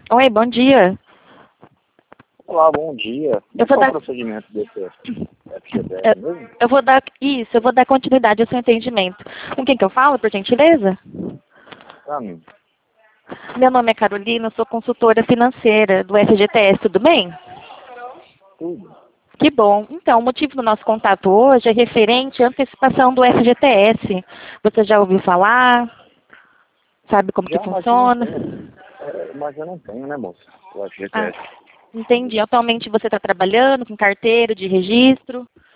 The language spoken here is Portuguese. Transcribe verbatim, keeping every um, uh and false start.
Oi, bom dia. Olá, bom dia. Eu vou Qual é dar, o procedimento desse F G T S eu, mesmo? eu vou dar, isso, eu vou dar continuidade ao seu entendimento. Com quem que eu falo, por gentileza? Pra mim. Meu nome é Carolina, eu sou consultora financeira do F G T S, tudo bem? Tudo. Que bom. Então, o motivo do nosso contato hoje é referente à antecipação do F G T S. Você já ouviu falar? Sabe como que Já, mas eu não funciona? tenho. É, mas eu não tenho, né, moça? O Ah, F G T S. entendi. Atualmente você está trabalhando com carteira de registro?